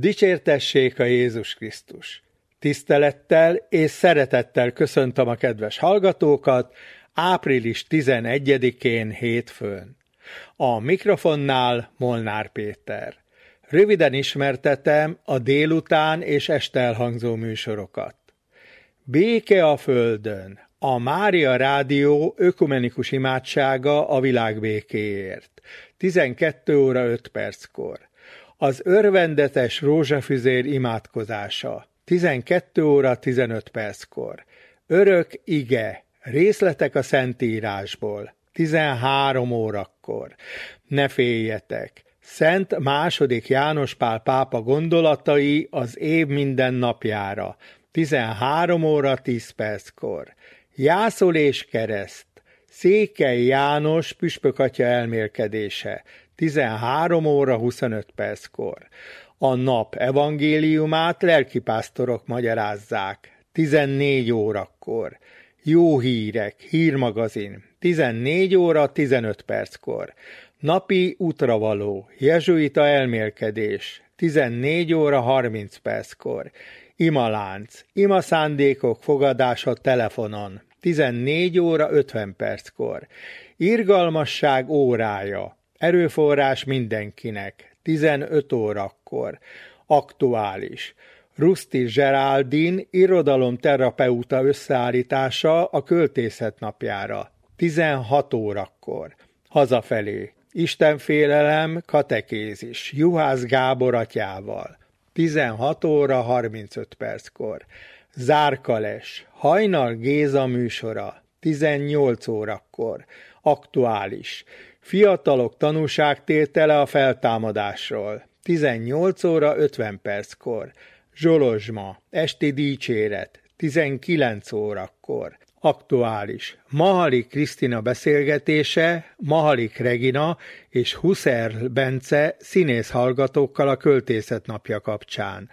Dicsértessék a Jézus Krisztus! Tisztelettel és szeretettel köszöntöm a kedves hallgatókat április 11-én hétfőn. A mikrofonnál Molnár Péter. Röviden ismertetem a délután és este elhangzó műsorokat. Béke a földön, a Mária Rádió ökumenikus imádsága a világ békéért, 12 óra 5 perckor. Az örvendetes rózsafüzér imádkozása, 12 óra 15 perckor. Örök ige, részletek a Szentírásból, 13 órakor. Ne féljetek! Szent II. János Pál pápa gondolatai az év minden napjára, 13 óra 10 perckor. Jászol és kereszt, Székely János püspökatya elmélkedése, 13 óra 25 perckor. A nap evangéliumát lelkipásztorok magyarázzák, 14 órakor. Jó hírek, hírmagazin, 14 óra 15 perckor. Napi útravaló, jezsuita elmélkedés, 14 óra 30 perckor. Imalánc, imaszándékok fogadása telefonon, 14 óra 50 perckor. Irgalmasság órája, erőforrás mindenkinek, 15 órakor. Aktuális. Ruszti Zseráldin irodalomterapeuta összeállítása a költészet napjára, 16 órakor. Hazafelé. Istenfélelem, katekézis, Juhász Gábor atyával, 16 óra 35 perckor. Zárkales, Hajnal Géza műsora, 18 órakor. Aktuális. Fiatalok tanúságtétele a feltámadásról, 18 óra 50 perckor. Zsolozsma, esti dicséret, 19 órakor. Aktuális. Mahalik Krisztina beszélgetése, Mahalik Regina és Husserl Bence színész hallgatókkal a költészet napja kapcsán,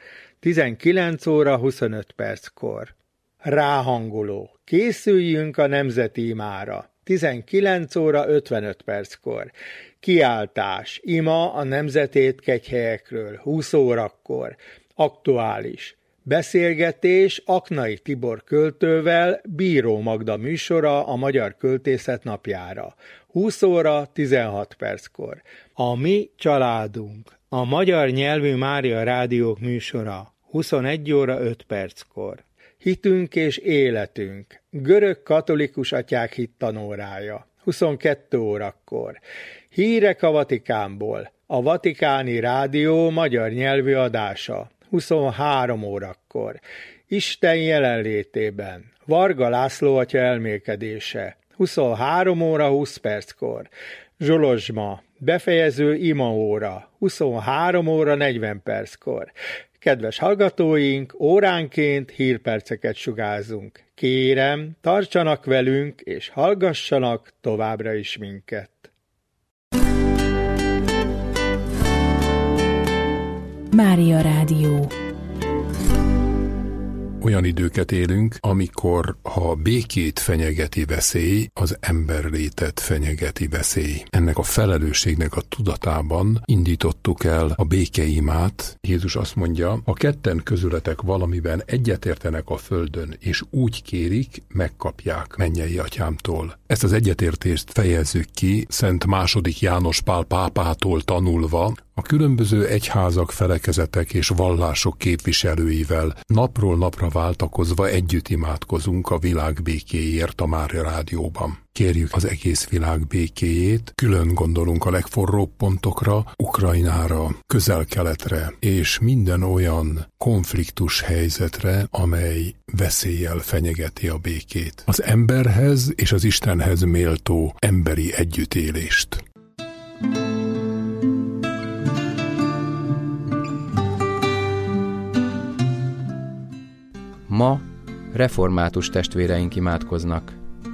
19 óra 25 perckor. Ráhangoló. Készüljünk a nemzeti imára, 19 óra 55 perckor. Kiáltás. Ima a nemzetét kegyhelyekről, 20 órakor. Aktuális. Beszélgetés Aknai Tibor költővel, Bíró Magda műsora a Magyar Költészet napjára, 20 óra 16 perckor. A mi családunk, a magyar nyelvű Mária Rádiók műsora, 21 óra 5 perckor. Hitünk és életünk, görög katolikus atyák hittanórája, 22 órakor. Hírek a Vatikánból, a Vatikáni Rádió magyar nyelvű adása, 23 órakor. Isten jelenlétében, Varga László atya elmélkedése, 23 óra 20 perckor. Zsolozsma, befejező imaóra, 23 óra 40 perckor. Kedves hallgatóink, óránként hírperceket sugárzunk. Kérem, tartsanak velünk, és hallgassanak továbbra is minket. Mária Rádió. Olyan időket élünk, amikor ha békét fenyegeti veszély, az emberlétet fenyegeti veszély. Ennek a felelősségnek a tudatában indítottuk el a békeimát. Jézus azt mondja, ha ketten közületek valamiben egyetértenek a földön, és úgy kérik, megkapják mennyei atyámtól. Ezt az egyetértést fejezzük ki Szent II. János Pál pápától tanulva, a különböző egyházak, felekezetek és vallások képviselőivel napról napra váltakozva együtt imádkozunk a világ békéért a Mária Rádióban. Kérjük az egész világ békéjét, külön gondolunk a legforróbb pontokra, Ukrajnára, Közel-Keletre és minden olyan konfliktus helyzetre, amely veszéllyel fenyegeti a békét. Az emberhez és az Istenhez méltó emberi együttélést. Ma református testvéreink imádkoznak.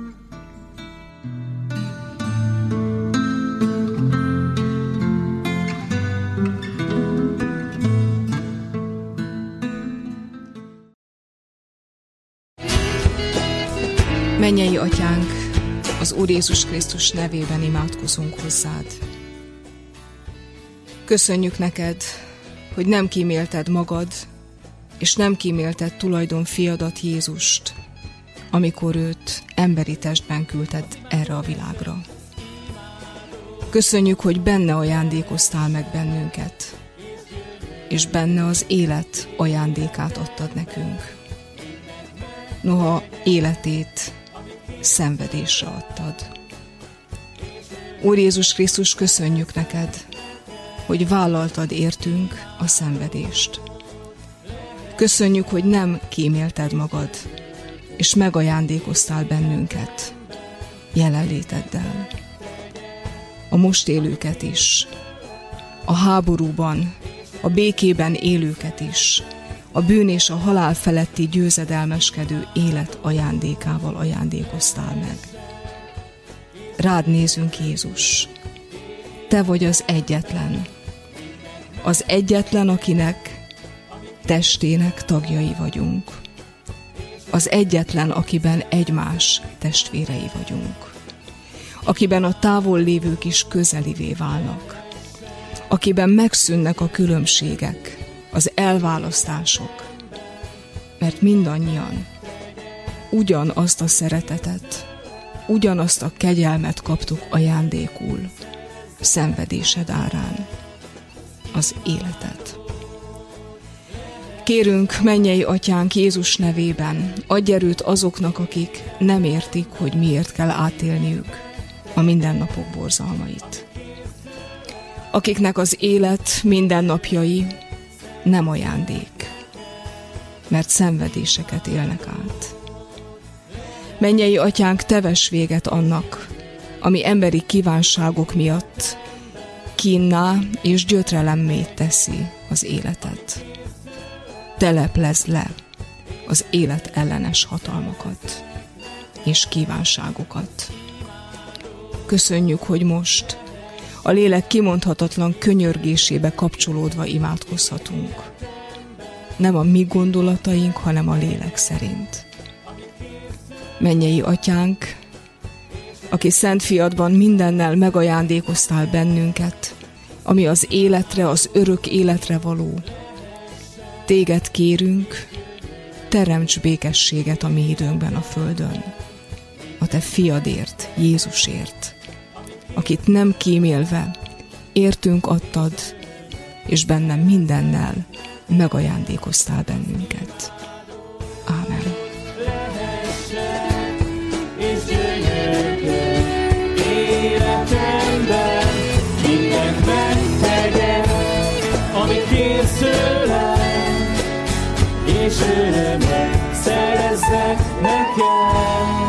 Mennyei Atyánk, az Úr Jézus Krisztus nevében imádkozunk hozzád. Köszönjük neked, hogy nem kímélted magad, és nem kímélted tulajdonfiadat, Jézust, amikor őt emberi testben küldted erre a világra. Köszönjük, hogy benne ajándékoztál meg bennünket, és benne az élet ajándékát adtad nekünk. Noha életét szenvedésre adtad. Úr Jézus Krisztus, köszönjük neked, hogy vállaltad értünk a szenvedést. Köszönjük, hogy nem kímélted magad, és megajándékoztál bennünket jelenléteddel. A most élőket is, a háborúban, a békében élőket is, a bűn és a halál feletti győzedelmeskedő élet ajándékával ajándékoztál meg. Rád nézünk, Jézus. Te vagy az egyetlen, akinek testének tagjai vagyunk. Az egyetlen, akiben egymás testvérei vagyunk. Akiben a távol lévők is közelivé válnak. Akiben megszűnnek a különbségek, az elválasztások, mert mindannyian ugyanazt a szeretetet, ugyanazt a kegyelmet kaptuk ajándékul, szenvedésed árán, az életet. Kérünk, mennyei Atyánk, Jézus nevében, adj erőt azoknak, akik nem értik, hogy miért kell átélniük a mindennapok borzalmait. Akiknek az élet mindennapjai nem ajándék, mert szenvedéseket élnek át. Mennyei Atyánk, te vess véget annak, ami emberi kívánságok miatt kínná és gyötrelemmé teszi az életet. Teleplezd le az élet ellenes hatalmakat és kívánságokat. Köszönjük, hogy most a lélek kimondhatatlan könyörgésébe kapcsolódva imádkozhatunk. Nem a mi gondolataink, hanem a lélek szerint. Mennyei Atyánk, aki Szent Fiadban mindennel megajándékoztál bennünket, ami az életre, az örök életre való. Téged kérünk, teremts békességet a mi időnkben a földön. A te fiadért, Jézusért, akit nem kímélve értünk adtad, és bennem mindennel megajándékoztál bennünket. Ámen. És gyönyörköd életemben, mindent megtegyek, amit kérsz tőlem, és örömet szerezzek nekem.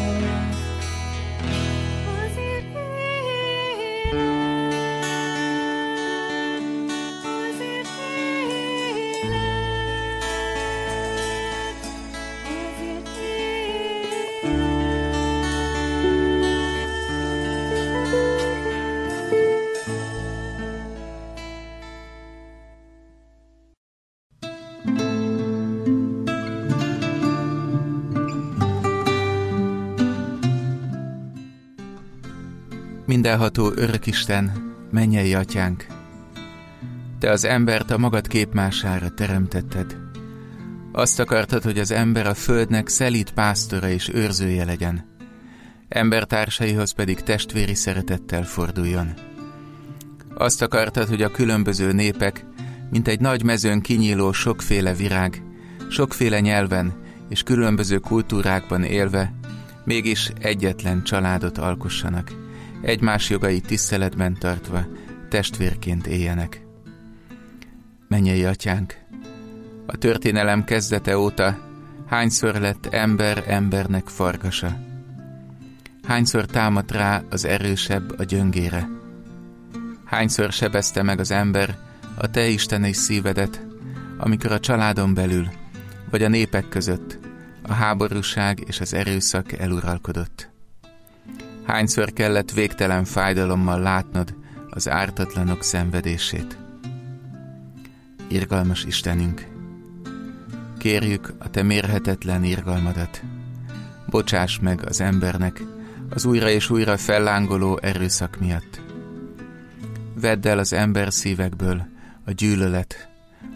Mindenható Örökisten, mennyei Atyánk, Te az embert a magad képmására teremtetted. Azt akartad, hogy az ember a földnek szelíd pásztora és őrzője legyen, embertársaihoz pedig testvéri szeretettel forduljon. Azt akartad, hogy a különböző népek, mint egy nagy mezőn kinyíló sokféle virág, sokféle nyelven és különböző kultúrákban élve, mégis egyetlen családot alkossanak, egymás jogait tiszteletben tartva, testvérként éljenek. Mennyei Atyánk, a történelem kezdete óta hányszor lett ember embernek farkasa? Hányszor támadt rá az erősebb a gyöngére? Hányszor sebezte meg az ember a te isteni szívedet, amikor a családon belül, vagy a népek között a háborúság és az erőszak eluralkodott? Hányszor kellett végtelen fájdalommal látnod az ártatlanok szenvedését? Irgalmas Istenünk, kérjük a te mérhetetlen irgalmadat. Bocsáss meg az embernek az újra és újra fellángoló erőszak miatt. Vedd el az ember szívekből a gyűlölet,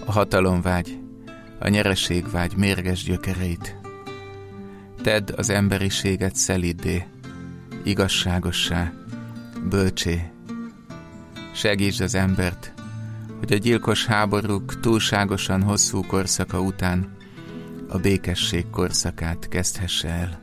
a hatalomvágy, a nyereségvágy mérges gyökereit. Tedd az emberiséget szeliddé, igazságossá, bölcsé. Segítsd az embert, hogy a gyilkos háborúk túlságosan hosszú korszaka után a békesség korszakát kezdhesse el.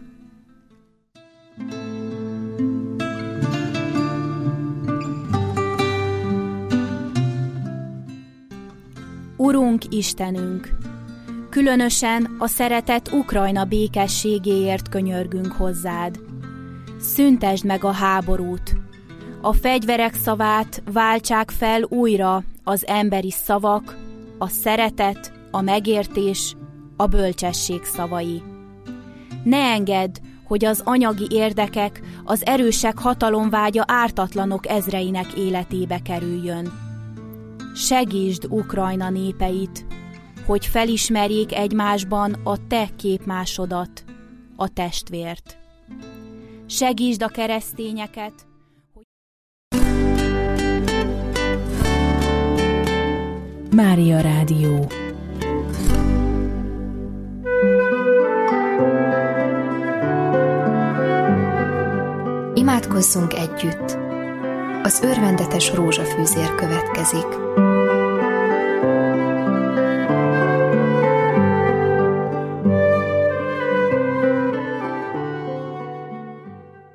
Urunk Istenünk, különösen a szeretet Ukrajna békességéért könyörgünk hozzád. Szüntesd meg a háborút, a fegyverek szavát váltsák fel újra az emberi szavak, a szeretet, a megértés, a bölcsesség szavai. Ne engedd, hogy az anyagi érdekek, az erősek hatalomvágya ártatlanok ezreinek életébe kerüljön. Segítsd Ukrajna népeit, hogy felismerjék egymásban a te képmásodat, a testvért. Segítsd a keresztényeket, hogy... Mária Rádió. Imádkozzunk együtt! Az örvendetes rózsafűzér következik.